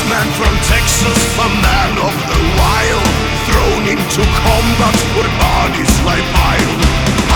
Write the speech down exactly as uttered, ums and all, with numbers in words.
Man from Texas, a man of the wild, thrown into combat where bodies lie piled.